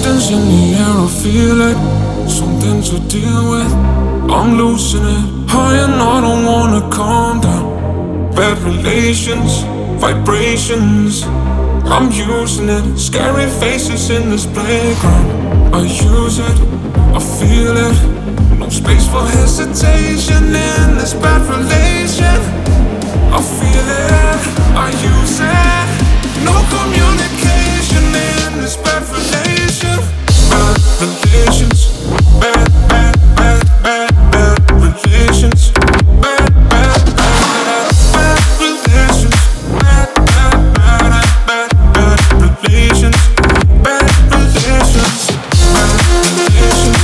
Something's in the air, I feel it. Something to deal with. I'm losing it. High and I don't wanna calm down. Bad relations, vibrations. I'm using it. Scary faces in this playground. I use it, I feel it. No space for hesitation in this bad relation. I feel it, I use it. No communication in this bad relation. Bad relations, bad, bad, bad, bad, bad relations. Bad, bad, bad, bad relations. Bad, bad, bad, bad, bad relations. Bad relations, bad relations.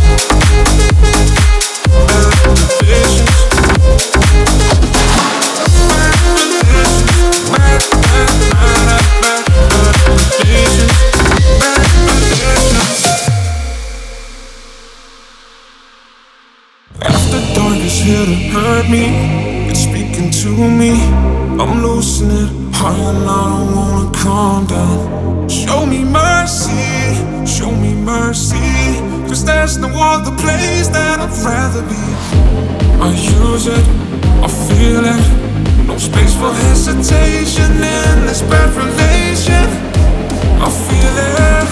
Bad relations. After dark is here to hurt me. It's speaking to me. I'm losing it. High and I don't wanna calm down. Show me mercy, show me mercy. 'Cause there's no other place that I'd rather be. I use it, I feel it. No space for hesitation in this bad relation. I feel it,